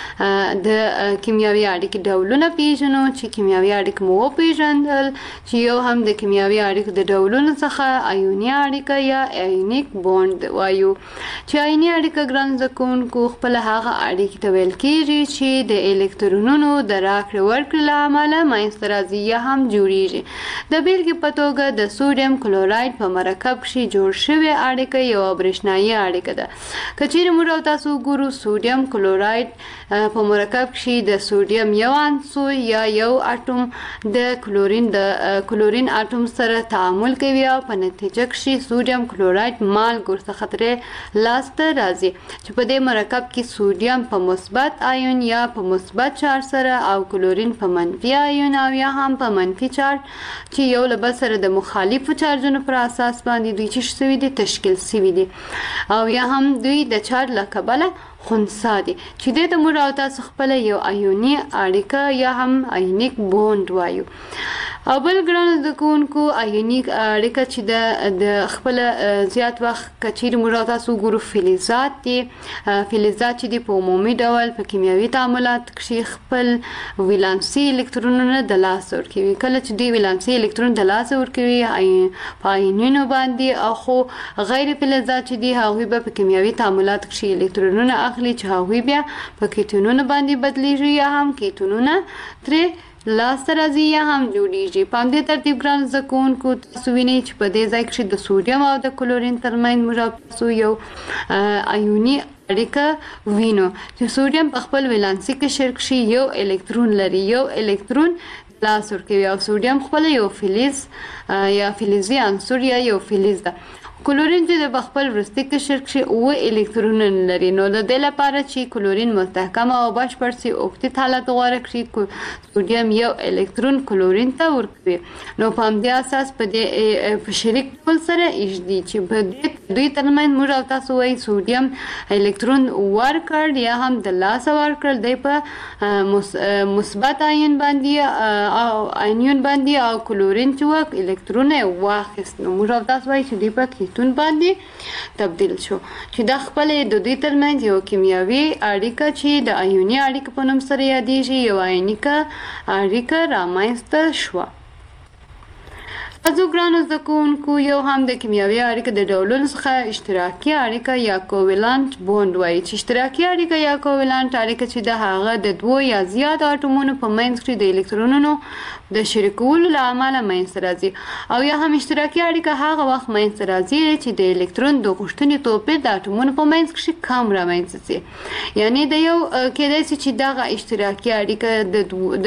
د کیمیاوي اړیکې ډولونه پیژنو چې کیمیاوي اړیکې مو وپیژندل چې یو هم د کیمیاوي اړیکو د ډولونو څخه آیوني اړیکه یا آیونیک بوند وایو چې آیوني اړیکه ګران زده کوونکو خپل هغه اړیکې ته ویل کېږي چې د الکترونونو د راکړې ورکړې له امله منځته راځي یا هم جوړیږي د بیلګې په توګه د سوډیم کلوراید په مرکب کې جوړ شوی اړیکه یو برېښنايي اړیکه ده که چیرې موږ او تاسو ګورو سوډیم کلوراید په مرکب کې د سوډیم یو عنصر یا یو اټوم د کلورین اټوم سره تعامل کوي او په نتیجه کې سوډیم کلوراید مالګو څخه ترې لاسته راځي چې په دې مرکب کې سوډیم په مثبت آیون یا په مثبت چارج سره او کلورین په منفي آیون او یا هم په منفي چارج چې یو له بل سره د مخالفو چارجونو پر اساس باندې دوی چې شوي دي تشکیل شوي دي او یا هم دوی د چارج له کبله خنثی دي چې د موږ او تاسو خپل یو آیوني اړیکه یا هم آیونیک بوند وایو او بل ګران زده کوونکو آیونیک اړیکه چې د خپل زیات وخت کچیر موږ او تاسو ګورو فلزات دي فلزات چې په عمومي ډول په کیمیاوي تعاملات کې خپل ولانسي الکترونونه د لاس ورکوي کله چې دوی ولانسي الکترون د لاس ورکوي په آیونونو باندې او خو غیر فلزات چې دي هغوی به په کیمیاوي تعاملات کې الکترونونه اخلي چې هغوی بیا په کیتونونو باندې بدلیږي یا هم کیتونونه ترې لاسته راځي یا هم جوړیږي په همدې ترتیب ګران زده کوونکو تاسو وینئ چې په دې ځای کې د سوډیم او د کلورین ترمنځ موږ تاسو یو آیوني اړیکه وینو چې سوډیم په خپل ولانسي قشر کې یو الکترون لري یو الکترون لاس ورکوي او سوډیم خپل یو فلز یا فلزي عنصر یا یو فلز ده کلورین چې د خپل وروستي قشر کې اوه الکترونونه لري نو د دې لپاره چې کلورین مستحکم او بشپړ سي اوکتیت حالت غوره کړي سوډیم یو الکترون کلورین ته ورکوي نو په همدې اساس په دې په شریک ډول سره ایږدي چې په دې دوی ترمنځ موږ او تاسو وایي سوډیم الکترون ورکړ یا هم د لاس ورکړل دی په مثبت آیون باندې او آیون باندې او کلورین چې وک الکترون واخیست نو موږ او تاسو وایي چې دوی په تون تبدیل شو چې د خپل د دوی ترمنځ یو کیمیاوي اړیکه چې د آیوني اړیکه په نوم سره یادېږي یو آیونیکه اړیکه رامنځته شوه تاسو ګرانو زده کوونکو یو هم د کیمیاوي اړیکې د ډولونو څخه اشتراکي اړیکه یا کوولانت بوند وایي چې اشتراکي اړیکه یا کوولانت اړیکه چې د هغه د دوه یا زیات اټومونو په منځ کې د الکترونونو د شریکولو له امله منځته راځي او یا هم اشتراکي اړیکه هغه وخت منځته راځي چې د الکترون د غوښتنې توپیر د اټومونو په منځ کې کم رامنځته شي یعنی د یو کېدای شي چې دغه اشتراکي اړیکه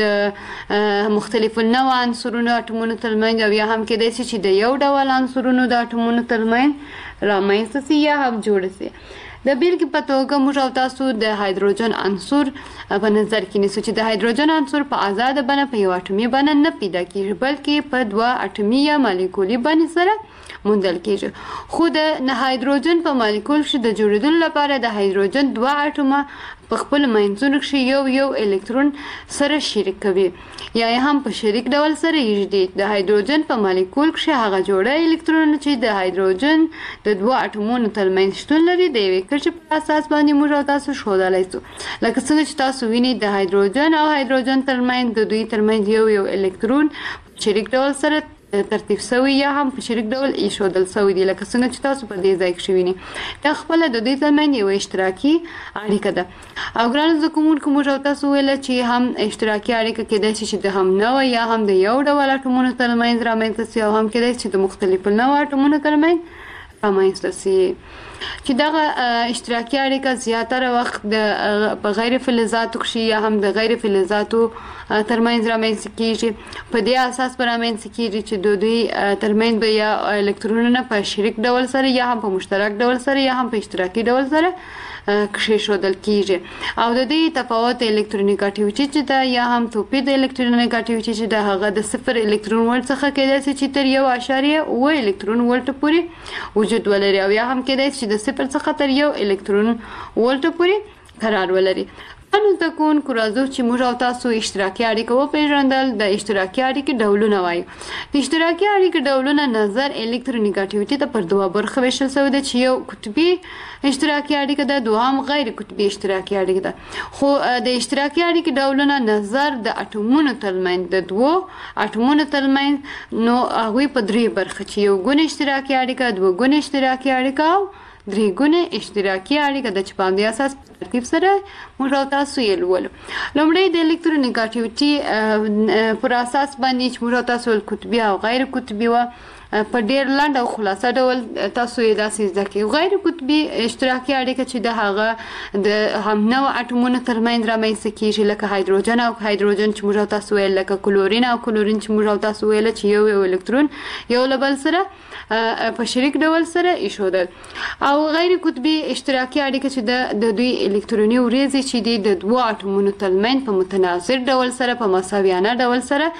د مختلفو نوع عنصرونو اټومونو ترمنځ او یا هم کېدای شي چې د یو ډول عنصرونو د اټومونو ترمنځ رامنځته شي یا هم جوړ شي د بیلګې په توګه موږ او تاسو د هایدروجن عنصر په نظر کې نیسو چې د هایدروجن عنصر په آزاده بڼه په یو اټومي بڼه نه پیدا کېږي بلکې په دوه اټومي یا مالیکولي بڼې سره موندل کېږي خو د هایدروجن په مالیکول کې د جوړېدلو لپاره د هایدروجن دوه اټومه په خپل منځونو کې یو الکترون سره شریک کوي یا هم په شریک ډول سره یږدي د هایدروجن په مالیکول کې هغه جوړه الکترون چې د هایدروجن د دوه اټومونو ترمنځ شتون لري د یوې کچې په اساس باندې موږ او تاسو ښودلی شو لکه څنګه چې تاسو وینئ د هایدروجن او هایدروجن ترمنځ د دوی ترمنځ یو الکترون شریک ډول سره ترتیب شوی یا هم په شریک ډول ایښودل شوی دی لکه څنګه چې تاسو په دې ځای کې وینئ دا خپله د دوی ترمنځ یوه اشتراکي اړیکه ده او ګرانو زده کوونکو موږ او تاسو ویله چې هم اشتراکي اړیکه کېدای شي چې د هم نوع یا هم د یو ډول اټومونو ترمنځ رامنځته شي او هم کېدای شي د مختلفو نوع اټومونو ترمنځ رامنځته شي چې دغه اشتراکي اړیکه زیاتره وخت په غیر فلزاتو کې یا هم د غیر فلزاتو ترمنځ رامنځته کېږي په دې اساس به رامنځته کېږي چې د دوی ترمنځ به یا الکترونونه په شریک ډول سره یا هم په مشترک ډول سره یا هم په اشتراکي ډول سره کښېښودل کېږي او د دې تفاوت الکترونیګاټیویټي چې ده یا هم توپیر د الکترونیګاټیویټي چې ده هغه د 0 الکترون ولټ څخه کېدای شي چې تر 1.7 الکترون ولټ پورې وجود ولري او یا هم کېدای شي د 0 څخه تر 1 الکترون ولټ پورې قرار ولري نو زده کوونکو راځو چې موږ او تاسو اشتراکي اړیکه وپېژندل. د اشتراکي اړیکې ډولونه وایو. د اشتراکي اړیکې ډولونه نظر الکترونیګټیویټي ته پر دوه برخه ویشل شوی ده چې یو قطبي اشتراکي اړیکه ده، دوهم غیر قطبي اشتراکي اړیکه ده. خو د اشتراکي اړیکې ډولونه نظر د اټومونو ترمنځ د دوو اټومونو ترمنځ نو هغوی په درې برخه چې یو ګونې اشتراکي اړیکه، دوه ګونې اشتراکي اړیکه او درې ګونې اشتراکي اړیکه ده چې په همدې اساس په ترتیب سره موږ او تاسو یې لولو. لومړی د الکترونیګټیویټي پر اساس باندې چې موږ او تاسو قطبي او غیر قطبي وه په ډېر لنډ او خلاصه ډول تاسو یې داسې زده کړئ. غیر قطبي اشتراکي اړیکه چې د هغه د همنوع اټومونو ترمنځ رامنځته کېږي، لکه هایدروجن او هایدروجن چې موږ او تاسو ویل، لکه کلورین او کلورین چې موږ او تاسو ویل چې یو الکترون یو له بل سره په شریک ډول سره ایښودل. او غیر قطبي اشتراکي اړیکه چې د دوی الکتروني وریځې چې دي د دوو اټومونو ترمنځ په متناظر ډول سره په مساویانه ډول سره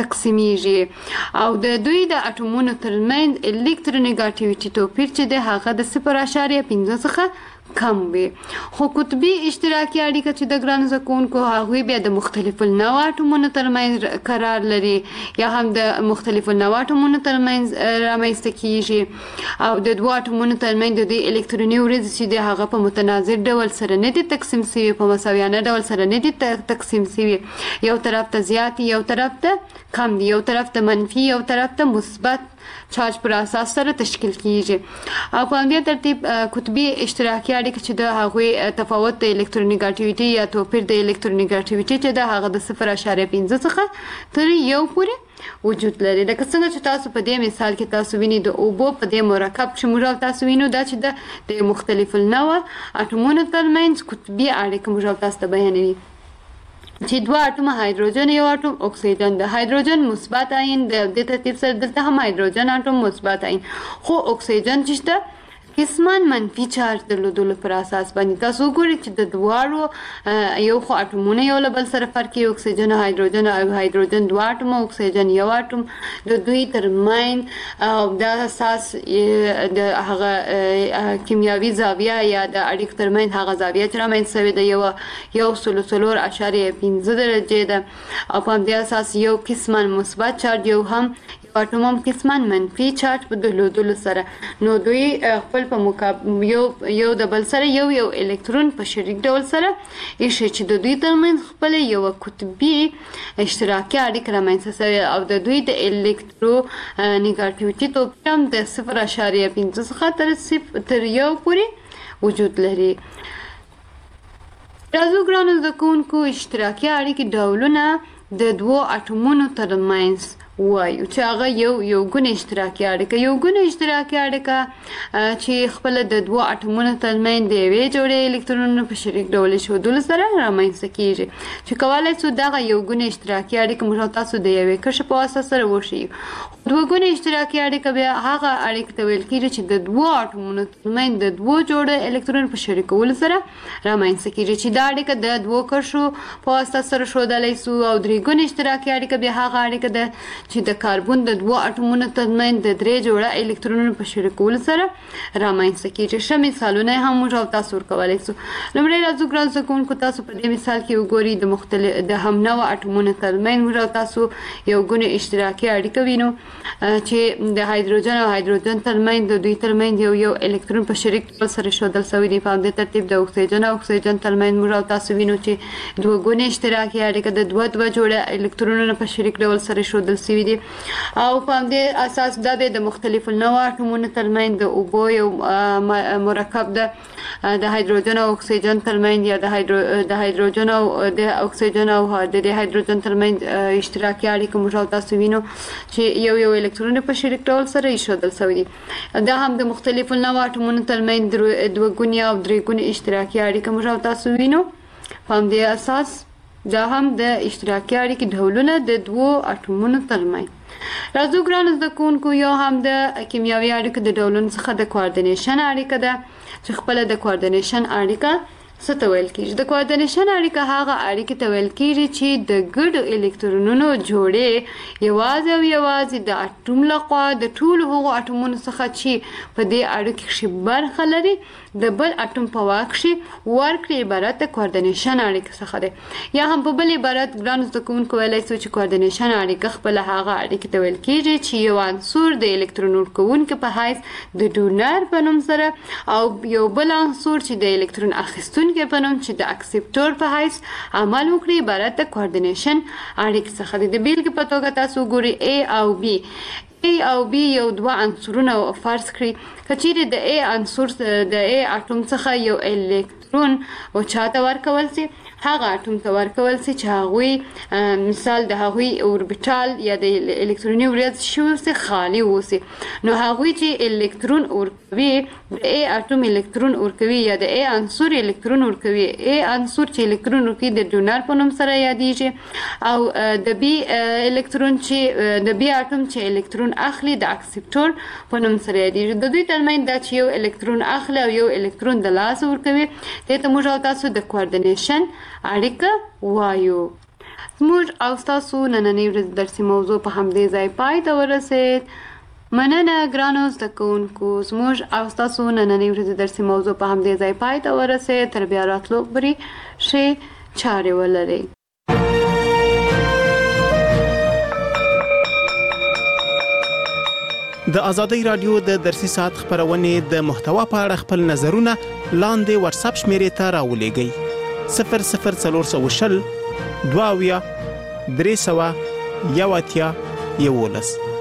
تقسیمیږي او د دوی د اټومونو ترمنځ الکترونیګټیویټي توپیر چې دی هغه د 0.5 څخه کم وي. خو قطبي اشتراکي اړیکه چې د ګرانو زده کوونکو هغوی بیا د مختلفو النوع اټومونو ترمنځ قرار لري یا هم د مختلفو النوع اټومونو ترمنځ رامنځته کیږي او د دوو اټومونو ترمنځ د دوی الکتروني وریځې چې دی هغه په متناظر ډول سره نه دي تقسیم شوي، په مساویانه ډول سره نه دي تقسیم شوي. یو طرف ته زیات، یو طرف ته کم دي، یو طرف ته منفي، یو طرف ته مثبت چارج پر اساس سره تشکیل کیږي. او په همدې ترتیب قطبي اشتراکي اړیکه چې د هغوی تفاوت د الکترونیګټیویټي یا توپیر د الکترونیګټیویټي چې د هغه د 0.5 څخه تر 1 پورې وجود لري. لکه څنګه چې تاسو په دې مثال کې تاسو وینئ د اوبو په دې مرکب چې موږ تاسو وینو دا چې د مختلف النوع اټومونو ترمنځ قطبي اړیکه موږ تاسو ته بیانوي چې دوه اټومه هایدروجن یو اټوم اکسیجن د هایدروجن مثبت آیون د ترتیب سره دلته هم هایدروجن اټوم مثبت آیون، خو اکسیجن چې قسمان منفي چارج درلودلو پر اساس باندې تاسو وګورئ چې د دواړو یو خو اټومونه یو له بل سره فرق کوي، اکسیجن او هایدروجن او هایدروجن دوه اټومه اکسیجن یو اټوم، د دوی ترمنځ او د اساس د هغه کیمیاوي زاویه یا د اړیکو ترمنځ هغه زاویه چې رامنځته شوې ده یو 0.5 درجې ده او په همدې اساس یو قسمان مثبت چارج یو هم اټوم قسمان منفي چارج په درلودلو سره نو دوی خپل په مقابل یو د بل سره یو الکترون په شریک ډول سره ایښي چې د دوی ترمنځ خپل یو قطبي اشتراکي اړیکه رامنځته شوې او د دوی د الکترونیګټیویټي توپیر هم د 0.5 څخه تر 1 پورې وجود لري. راځو ګرانو زده کوونکو اشتراکي اړیکې ډولونه د دوو اټومونو ترمنځ وایو چې هغه یو ګونې اشتراکي اړیکه. یو ګونې اشتراکي اړیکه چې خپل د دوو اټومونو ترمنځ د یوې جوړې الکترونونو په شریک ډول ایښودلو سره رامنځته کیږي چې کولی شو دغه یو ګونې اشتراکي اړیکه موږ تاسو د یوې کرښې په واسطه سره وښیو. دوه ګونې اشتراکي اړیکه بیا هغه اړیکه ته ویل کیږي چې د دوو اټومونو ترمنځ د دوو جوړو الکترون په شریکولو سره رامنځته کیږي چې دا اړیکه د دوو کرښو په واسطه سره ښودلی شو. او درې ګونې اشتراکي اړیکه بیا هغه اړیکه ده چې د کاربن د دوو اټومونو ترمنځ د 3 جوړه الکترونونو په شریکولو سره رامنځته کیږي. ښه مثالونه هم موږ او تاسو ورکولی شو. لومړی راځو ګران زده کوونکو تاسو په دې مثال کې وګورئ د همنوع اټومونو ترمنځ موږ او تاسو یو ګونې اشتراکي اړیکه وینو چې د هایدروجن او هایدروجن ترمنځ د دوی ترمنځ یو الکترون په شریک ډول سره ایښودل شوی دی. په همدې ترتیب د اکسیجن او اکسیجن ترمنځ موږ او تاسو وینو چې دوه ګونې اشتراکي اړیکه د دوه جوړه الکترونونو په شریک ډول سره ایښودل شوي دي او په همدې اساس دا به د مختلفو نوع اټومونو ترمنځ د اوبو یو مرکب ده د هایدروجن او اکسیجن ترمنځ یا د هایدروجن او د اکسیجن او د هایدروجن ترمنځ اشتراکي اړیکه موږ تاسو وینو چې یو الکترون په شریک ډول سره ایښودل شوی دی. دا هم د مختلفو نوع اټومونو ترمنځ دوه ګونې او درې ګونې اشتراکي اړیکه موږ تاسو وینو. په همدې اساس دا هم د اشتراکي اړیکې ډولونه د دوو اټومونو ترمنځ. راځو ګرانو زده کوونکو یو هم د کیمیاوي اړیکو د ډولونو څخه د کوارډینیشن اړیکه ده چې خپله د کوارډینیشن اړیکه څه ته ویل کېږي؟ د کوارډینیشن اړیکه هغه اړیکې ته ویل کېږي چې د ګډو الکترونونو جوړې یوازې د اټوم لخوا د ټولو هغو اټومونو څخه چې په دې اړیکې کښې برخه لري د بل اټوم په واک کښې ورکړي عبارت د کوارډینیشن اړیکه څخه دی. یا هم په بل عبارت ګرانو زده کوونکو ویلی سو چې کوارډینیشن اړیکه خپله هغه اړیکې ته ویل کېږي چې یو عنصر د الکترون ورکوونکي په حیث د ډونر په نوم سره او یو بل عنصر چې د الکترون اخیستونکي په نوم چې د اکسپټور په حیث عمل وکړي عبارت د کوارډینیشن اړیکې څخه دی. د بیلګې په توګه تاسو وګورئ A او B. A او B یو دوه عنصرونه فرض کړئ. که چیرې د A عنصر د A اټوم څخه یو الکترون او چاته ورکول سي هغه اټوم ته ورکول سي چې هغوی مثال د هغوی اوربیټال یا د الکتروني وریځ شي اوسي خالي اوسي نو هغوی چې الکترون ورکوي د A اټوم الکترون ورکوي یا د A عنصر الکترون ورکوي A عنصر چې الکترون ورکوي د ډونر په نوم سره یادیږي او د B الکترون چې د B اټوم چې الکترون اخلي د اکسپټور په نوم سره یادیږي. د دوی ترمنځ دا چې یو الکترون اخلي او یو الکترون د لاسه ورکوي دې ته موږ او تاسو د کوارډینیشن اړیکه وایو. زموږ او ستاسو نننۍ ورځ درسي موضوع په همدې ځای پای ته ورسېد. مننه ګرانو زده کوونکو، زموږ او ستاسو نننۍ ورځ درسي موضوع په همدې ځای پای ته ورسېد. تر بیا راتلو پورې ښې چارې ولرئ. د آزادۍ رادیو د درسي ساعت خبرونې د محتوا په اړه خپل نظرونه لاندې واتساپ شمیرې ته راولېږئ 00420 2 311